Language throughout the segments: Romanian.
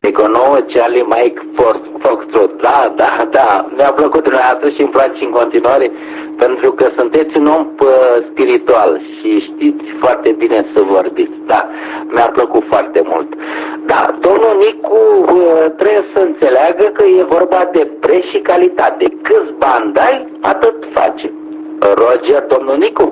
Eco 9, Charlie, Mike, Foxtrot. Da. Mi-a plăcut dumneavoastră și îmi place în continuare pentru că sunteți un om spiritual și știți foarte bine să vorbiți. Da, mi-a plăcut foarte mult. Da, domnul Nicu trebuie să înțeleagă că e vorba de preț și calitate. Câți bani dai, atât face. Roger, domnul Nicu?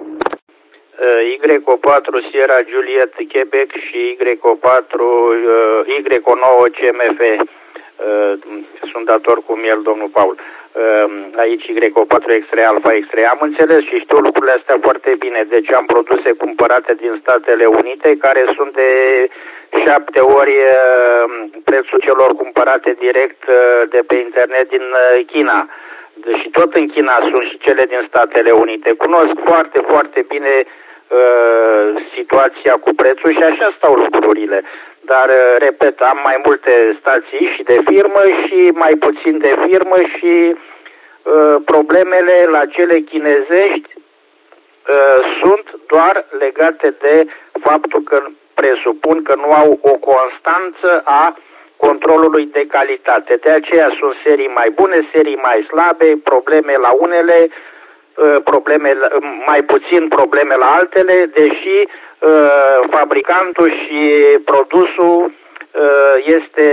Y4 Sierra Juliet Quebec și Y4 Y9 CMF. Sunt dator cu el, domnul Paul. Aici Y4 X-Ray Alpha X-Ray. Am înțeles și știu lucrurile astea foarte bine. Deci am produse cumpărate din Statele Unite care sunt de 7 ori prețul celor cumpărate direct de pe internet din China. Și tot în China sunt și cele din Statele Unite. Cunosc foarte, foarte bine situația cu prețul și așa stau lucrurile. Dar, repet, am mai multe stații și de firmă și mai puțin de firmă și problemele la cele chinezești sunt doar legate de faptul că presupun că nu au o constanță a controlului de calitate. De aceea sunt serii mai bune, serii mai slabe, probleme la unele, mai puțin probleme la altele, deși fabricantul și produsul este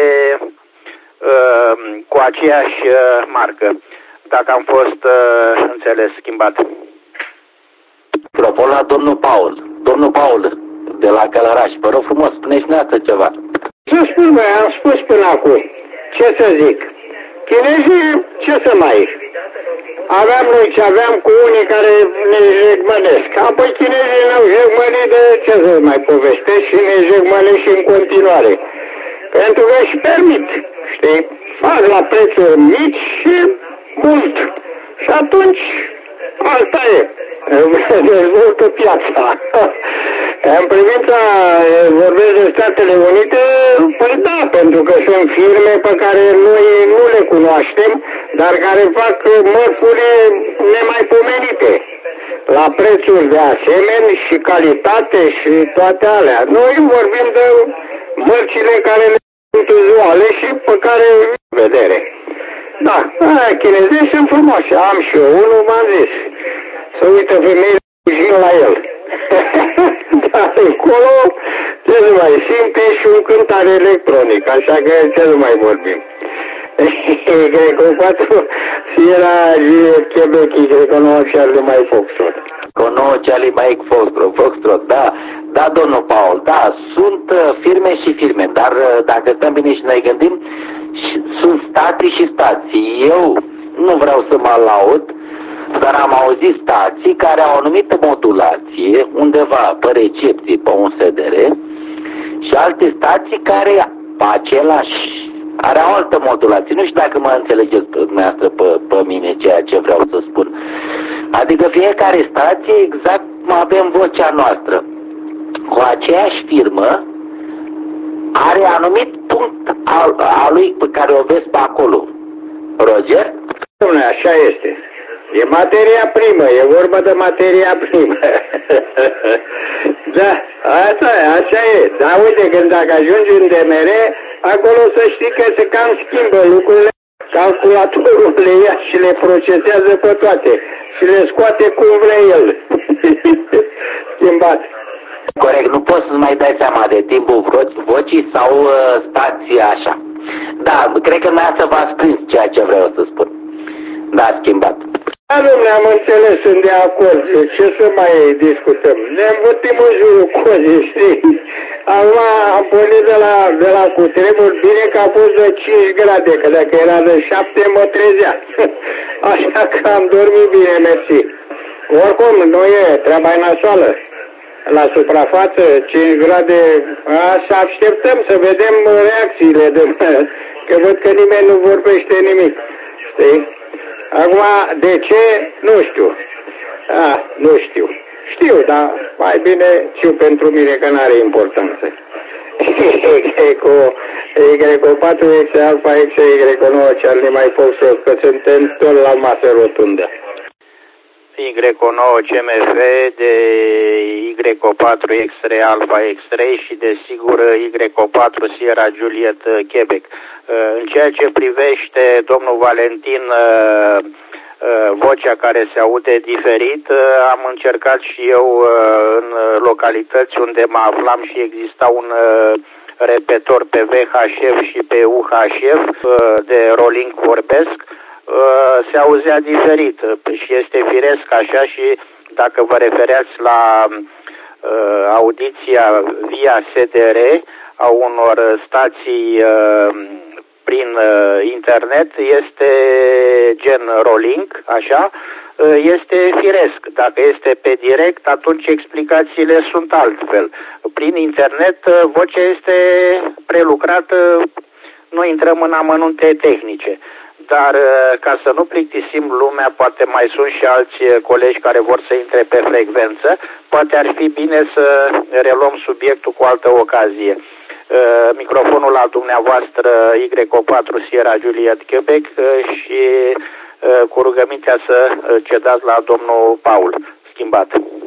cu aceeași marcă, dacă am fost înțeles, schimbat. Propun la domnul Paul. Domnul Paul, de la Călăraș, vă rog frumos, spuneți dumneavoastră ceva. Ce spun, băi, am spus până acum. Ce să zic? Chinezii, ce să mai... Aveam noi ce aveam cu unii care ne jegmănesc. Apoi chinezii ne-au jegmănit de ce să mai povestesc și ne jegmănesc și în continuare. Pentru că își permit, știi, fac la prețuri mici și mult. Și atunci, asta e. Dezvoltă piața. În privința, vorbesc de Statele Unite, păi da, pentru că sunt firme pe care noi nu le cunoaștem, dar care fac mărfuri nemaipomenite, la prețuri de asemenea și calitate și toate alea. Noi vorbim de mărcile care le sunt uzuale și pe care vedere. Da, chinezii sunt frumoși, am și eu unul, v-am zis. Să uită femeile și la el. Dar acolo ce nu mai simte și un cântar electronic, așa că ce nu mai vorbim. Y4 Sierra Juliet Quebec Y9 Charlie Mike Foxtrot. Y9 Charlie Mike Foxtrot, da, domnul Paul, da, sunt firme și firme, dar dacă stăm bine și noi gândim, sunt stații și stații. Eu nu vreau să mă laud, dar am auzit stații care au o anumită modulație undeva pe recepție, pe un SDR, și alte stații care are o altă modulație. Nu știu dacă mă înțelegeți dumneavoastră pe mine ceea ce vreau să spun. Adică fiecare stație exact avem vocea noastră. Cu aceeași firmă are anumit punct al lui pe care o vezi pe acolo. Roger? Dom'le, așa este. E materia primă, e vorba de materia primă. Da, așa e. Dar uite, când dacă ajungi în DMR, acolo să știi că se cam schimbă lucrurile. Calculatorul le ia și le procesează pe toate. Și le scoate cum vrea el. Schimbat. Corect, nu poți să mai dai seama de timpul vocii sau stația așa. Da, cred că dumneavoastră v-ați prins ceea ce vreau să spun. Da, schimbat. Da, dom'le, am înțeles, sunt de acord. Ce să mai discutăm? Ne învățim în jurul cozii, știi? Acum am pornit de la cutremur, bine că a fost de 5 grade, că dacă era de 7 mă trezea. Așa că am dormit bine, mersi. Oricum, nu e treaba nasoală. La suprafață, 5 grade, să așteptăm să vedem reacțiile, că văd că nimeni nu vorbește nimic, știi? Acum, de ce? Nu știu. Nu știu. Știu, dar mai bine știu pentru mine că n-are importanță. Y4 X Alpha X Y9 Charlie Mike Foxtrot, că suntem tot la masă rotundă. Y9 CMF, de Y4 X-Ray Alpha X-Ray și desigur Y4 Sierra Juliet Quebec. În ceea ce privește domnul Valentin, vocea care se aude diferit, am încercat și eu în localități unde mă aflam și exista un repetor pe VHF și pe UHF, de rolling vorbesc, se auzea diferit și este firesc așa. Și dacă vă refereați la audiția via SDR a unor stații prin internet, este gen rolling, așa, este firesc. Dacă este pe direct, atunci explicațiile sunt altfel. Prin internet, vocea este prelucrată, nu intrăm în amănunte tehnice. Dar ca să nu plictisim lumea, poate mai sunt și alți colegi care vor să intre pe frecvență, poate ar fi bine să reluăm subiectul cu altă ocazie. Microfonul la dumneavoastră Y4 Sierra Juliet Quebec și cu rugămintea să cedați la domnul Paul Schimbat.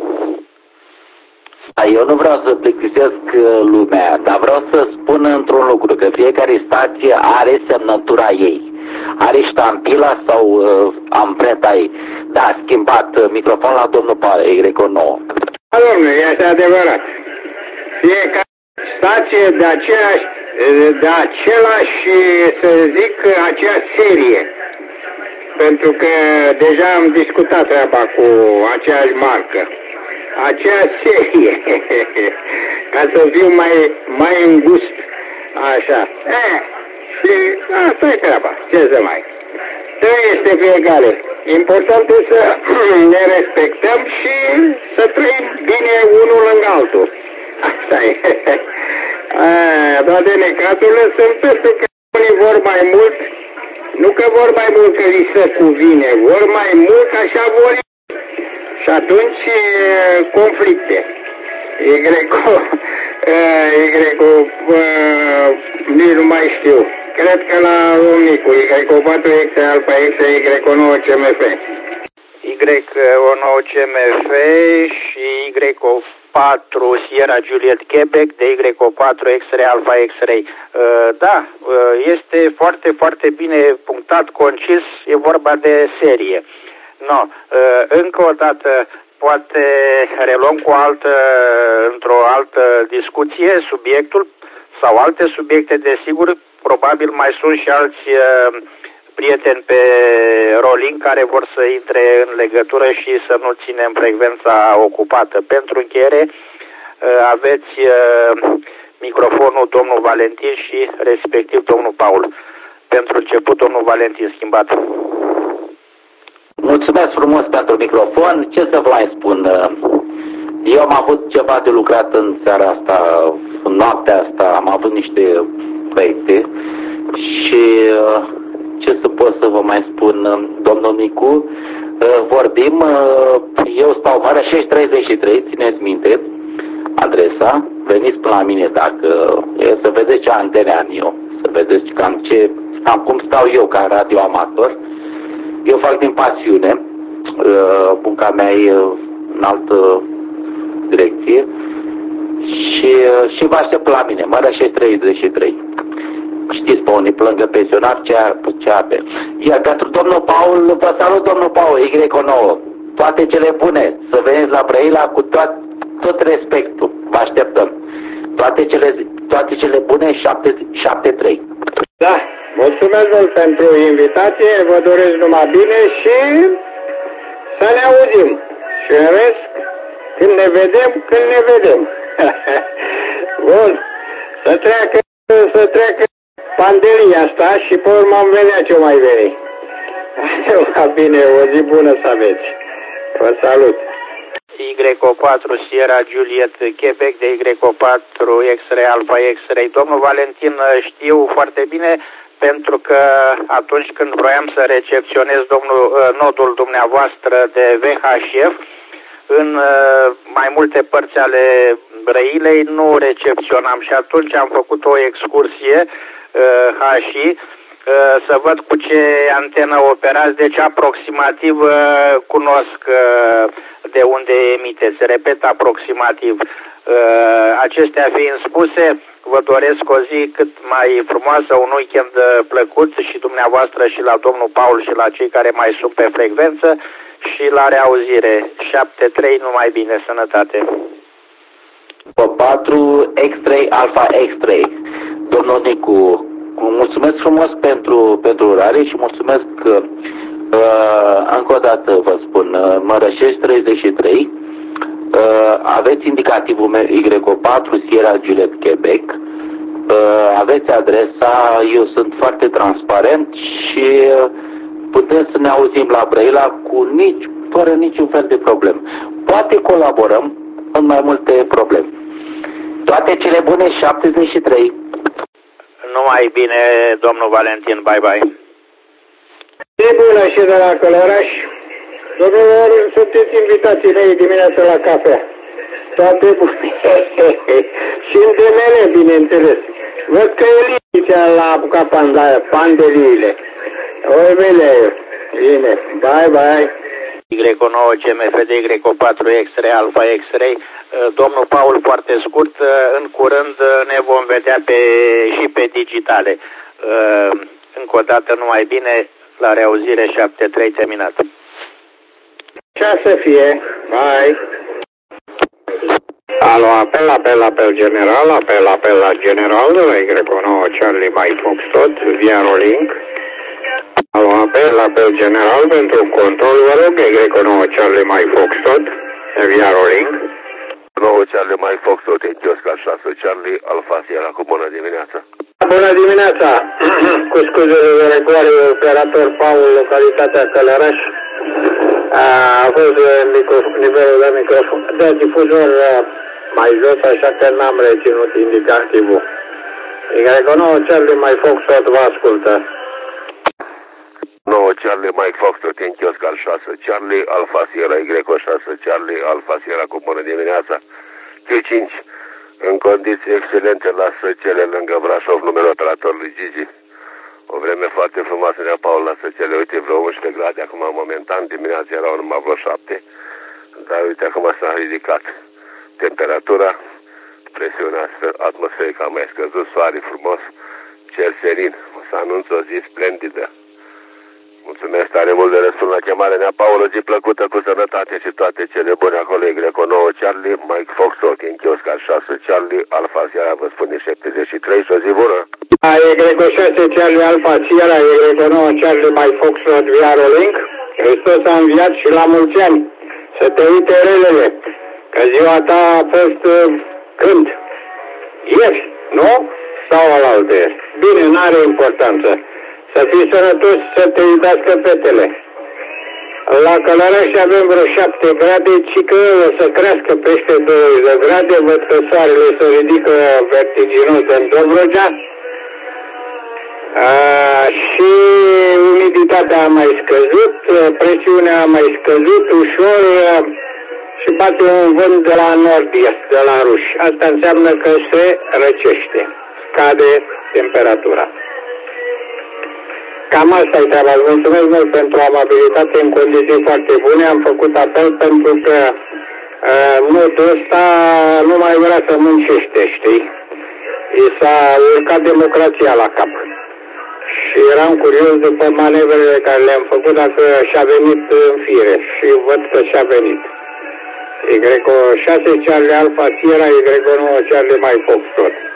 Eu nu vreau să plictisesc lumea, dar vreau să spun într-un lucru, că fiecare stație are semnătura ei. Are ștampila sau amprenta ei. Da, schimbat microfon la domnul Paul Y9. Da, domnule, este adevărat. Fiecare stație de același, să zic, aceeași serie. Pentru că deja am discutat treaba cu aceeași marcă. Aceeași serie. Ca să fiu mai îngust. Așa. Și asta e treaba. Ce să mai... Este fiecare. Important e să ne respectăm și să trăim bine unul lângă altul. Asta e. Toate necazurile sunt pentru că unii vor mai mult, nu că vor mai mult că li se cuvine, vor mai mult așa vor. Și atunci conflicte. Nici nu mai știu. Cred că la Omnicu, Y4 X Alpha X, Y9 CMF. Y9 CMF și Y4 Sierra Juliet Quebec de Y4 X-Ray Alpha X-Ray. Da, este foarte, foarte bine punctat, concis, e vorba de serie. No, încă o dată, poate reluăm într-o altă discuție subiectul sau alte subiecte, desigur, probabil mai sunt și alți prieteni pe rolling care vor să intre în legătură și să nu ținem frecvența ocupată. Pentru încheiere, aveți microfonul domnul Valentin și respectiv domnul Paul. Pentru început, domnul Valentin, schimbat. Mulțumesc frumos pentru microfon. Ce să vă mai spun? Eu am avut ceva de lucrat în seara asta, în noaptea asta, am avut niște proiecte și ce să pot să vă mai spun, domnul Nicu, vorbim, eu stau Marea 633, țineți minte adresa, veniți până la mine dacă e, să vedeți ce antene am eu, să vedeți cam cum stau eu ca radioamator. Eu fac din pasiune, munca mea e în altă direcție și vă aștept la mine, Marea 633. Știți, pe unii plângă pensionar, ce ape. Iar pentru domnul Paul, vă salut domnul Paul, Y9. Toate cele bune, să veniți la Brăila cu tot respectul. Vă așteptăm. Toate cele bune, 7-3. Da, mulțumesc mult pentru invitație, vă doresc numai bine și să ne auzim. Și în rest, când ne vedem. Bun, să treacă pandemia asta și pe urmă am vedea ce mai veni. Bine, o zi bună să aveți. Vă salut. Y4 Sierra Juliet Quebec de Y4 X-Ray Alpha X-Ray. Domnul Valentin, știu foarte bine pentru că atunci când vroiam să recepționez nodul dumneavoastră de VHF, în mai multe părți ale Brăilei nu recepționam și atunci am făcut o excursie HI să văd cu ce antenă operați, deci aproximativ cunosc de unde emiteți. Repet, aproximativ. Acestea fiind spuse, vă doresc o zi cât mai frumoasă, un weekend plăcut și dumneavoastră și la domnul Paul și la cei care mai sunt pe frecvență și la reauzire. 7-3, numai bine, sănătate. 4 X3 Alpha X3. Domnul Nicu, mulțumesc frumos pentru urare și mulțumesc încă o dată vă spun, Mărășești 33, aveți indicativul meu Y4 Sierra Juliet Quebec, aveți adresa, eu sunt foarte transparent și putem să ne auzim la Brăila fără niciun fel de problem. Poate colaborăm în mai multe probleme. Toate cele bune, 73. Numai bine, domnul Valentin, bye-bye. E bună și de la Călăraș. Domnilor, sunteți invitații mei dimineața la cafea. Toate bune. Și în temele, bineînțeles. Văd că e liniștea la apucat pandeliile. Oi, bine. Bine. Bye-bye. Y9 CMFD, Y4 X-Ray, Alpha X-Ray. Domnul Paul, foarte scurt, în curând ne vom vedea și pe digitale. Încă o dată, numai bine, la reauzire 7-3 terminat. Ce să fie? Bye. Alo, apel general, apel la general, Y9 Charlie Mike Foxtrot, via Rolling. Alo, apel general pentru control, vă rog, Y9 Charlie Mike Foxtrot, via Rolling. 9 Charlie Mike Foxtrot, în kiosk al 6 Charlie, Alfa Sierra, cu bună dimineața. Bună dimineața! Cu scuzele de regoare, operator Paul, localitatea Călăraș. A fost nivelul de difuzor mai jos, așa că n-am reținut indicativul. Y9 Charlie Mike Foxtrot vă ascultă. 9 Charlie Mike Foxtrot, în kiosk al 6 Charlie, Alfa Sierra, Y6 Charlie, Alfa Sierra, cu bună dimineața. Q5, în condiții excelente la Săcele, lângă Brașov, numele operatorului Gigi. O vreme foarte frumoasă de Paul la Săcele, uite, vreo 11 grade, acum momentan, dimineața erau numai vreo 7, dar uite, acum s-a ridicat temperatura, presiunea atmosferică a mai scăzut, soare frumos, cer serin, o să anunț o zi splendidă. Mulțumesc tare mult de răspuns la chemare, Nea Paul, o zi plăcută, cu sănătate și toate cele bune acolo, Y9 Charlie, Mike Foxtrot, în kiosk al 6 Charlie, Alfa Sierra, vă spune 73 și o zi bună. Y6 Charlie, Alfa Sierra, Y9 Charlie, Mike Foxtrot, via Rolling. Hristos a înviat și la mulți ani. Să te uite relele, că ziua ta a fost când? Ieri, nu? Sau alaltă? Bine, n-are importanță. Să fii sănătos, să te iubească fetele. La Călăraș avem vreo 7 grade, ci că o să crească peste 20 de grade. Văd că soarele se ridică vertiginos în Dobrogea. Și umiditatea a mai scăzut, presiunea a mai scăzut ușor și bate un vânt de la nord-est, de la Ruși. Asta înseamnă că se răcește, scade temperatura. Cam asta e treaba. Mulțumesc mult pentru amabilitate în condiții foarte bune. Am făcut apel pentru că modul ăsta nu mai vrea să muncește, știi? I s-a urcat democrația la cap. Și eram curios după manevrele care le-am făcut dacă și-a venit în fire. Și văd că și-a venit. Y6 Charlie Alpha Sierra, Y9 Charlie Mike Foxtrot.